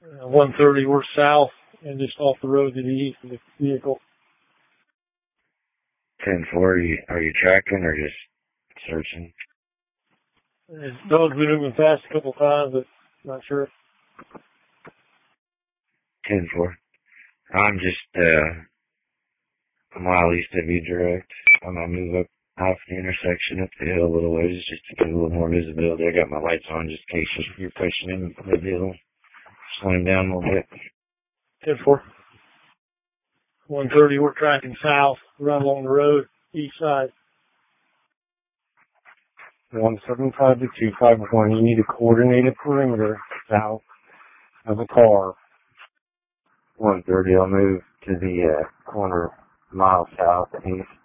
130, we're south and just off the road to the east of the vehicle. 10-4, are you tracking or just searching? The dog's been moving fast a couple times, but not sure. 10-4. I'm just a mile east of you direct. I'm going to move up off the intersection up the hill a little ways just to get a little more visibility. I got my lights on just in case you're pushing in the deal. Slowing down a little bit. 10-4. 130, we're tracking south, right along the road, east side. 175 to 251, you need a coordinated perimeter south of the car. 130, I'll move to the corner mile south east.